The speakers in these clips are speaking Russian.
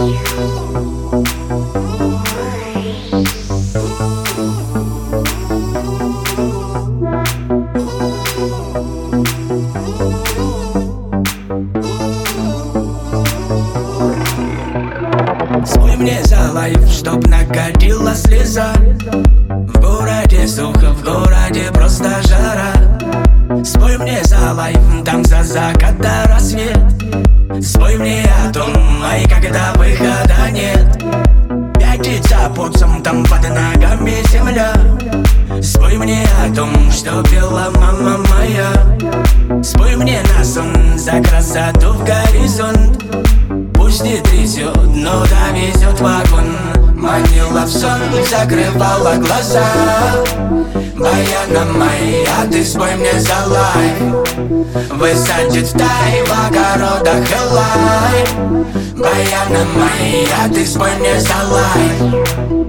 Спой мне за лайф, чтоб накатила слеза. В городе сухо, в городе просто жара. Спой мне за лайф, там за закат до рассвет. Спой мне о том, ай, когда выхода нет. Пятится потом, там под ногами земля. Спой мне о том, что пела мама моя. Спой мне на сон за красоту в горизонт. Пусть не трясет, но довезет вагон. Манила в сон, закрывала глаза. Баяна моя, ты спой мне за лайф. Высадит в тай, в огородах элай. Баяна моя, ты спой мне за лайф.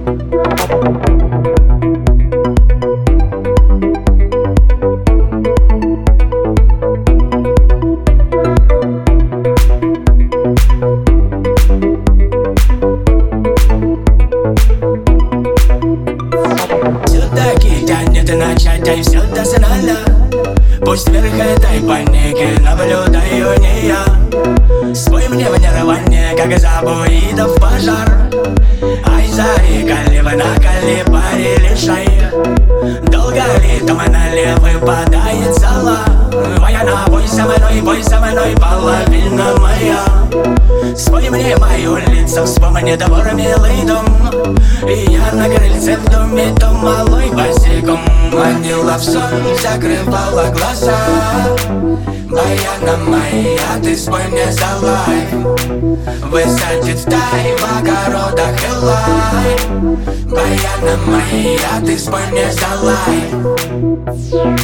Все-таки тянет начать, ай, все дознала. Пусть вверх этой паники наблюдаю не я. Спой мне в нирване, как забуидов пожар. Ай, зарекали вы на калибаре шай. Долго ли там налево выпадает зала? Баяна, бой со мной, половина моя. Спой мне мое лицо, вспомни двор, милый дом. И я на крыльце в доме, то малой босиком. Манила в сон, закрывала глаза. Баяна моя, ты спой мне за лайф. Высадит в тай, в огородах элай. Баяна моя, ты спой мне за лайф.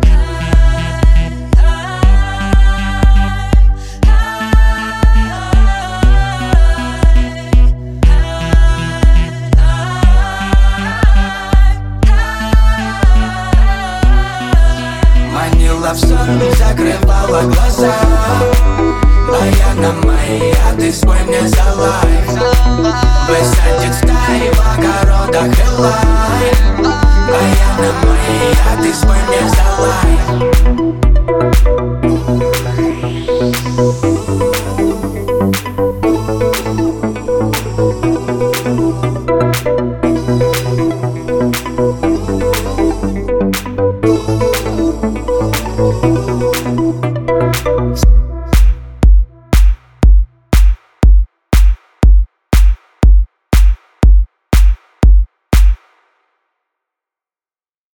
Манила в сон, закрывала глаза. Баяна моя, ты спой мне за лайф. Высадит в тай, в огородах элай. Баяна моя, ты спой мне за лайф.